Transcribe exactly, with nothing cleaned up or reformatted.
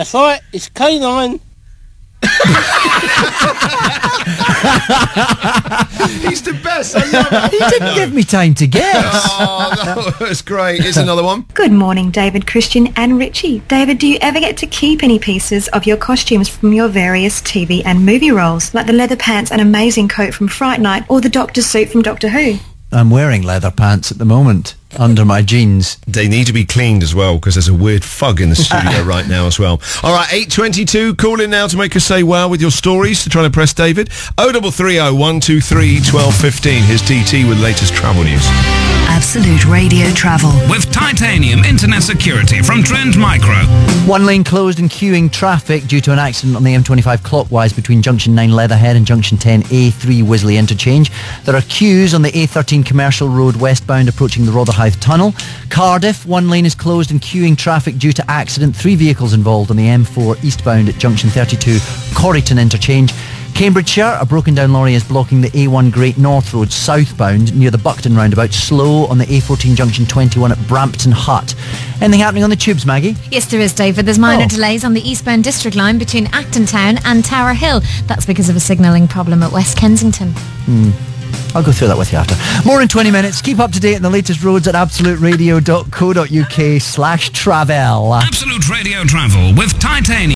That's right, it's canine. He's the best. I love it. He didn't give me time to guess. Oh, that was great. Here's another one. Good morning, David, Christian and Richie. David, do you ever get to keep any pieces of your costumes from your various T V and movie roles, like the leather pants and amazing coat from Fright Night or the Doctor suit from Doctor Who? I'm wearing leather pants at the moment under my jeans. They need to be cleaned as well, because there's a weird fug in the studio right now as well. All right, eight twenty-two. Call in now to make us say wow with your stories to try to impress David. oh double three oh one two three twelve fifteen. Here's T T with the latest travel news. Absolute Radio Travel. With titanium internet security from Trend Micro. One lane closed and queuing traffic due to an accident on the M twenty-five clockwise between Junction nine Leatherhead and Junction ten A three Wisley interchange. There are queues on the A thirteen Commercial Road westbound approaching the Rotherhithe Tunnel. Cardiff, one lane is closed and queuing traffic due to accident. Three vehicles involved on the M four eastbound at Junction thirty-two Corryton interchange. Cambridgeshire, a broken down lorry is blocking the A one Great North Road southbound near the Buckton roundabout. Slow on the A fourteen Junction twenty-one at Brampton Hut. Anything happening on the tubes, Maggie? Yes, there is, David. There's minor Oh. delays on the eastbound district line between Acton Town and Tower Hill. That's because of a signalling problem at West Kensington. Hmm. I'll go through that with you after. More in twenty minutes. Keep up to date on the latest roads at absolute radio dot co dot uk slash travel. Absolute Radio Travel with titanium.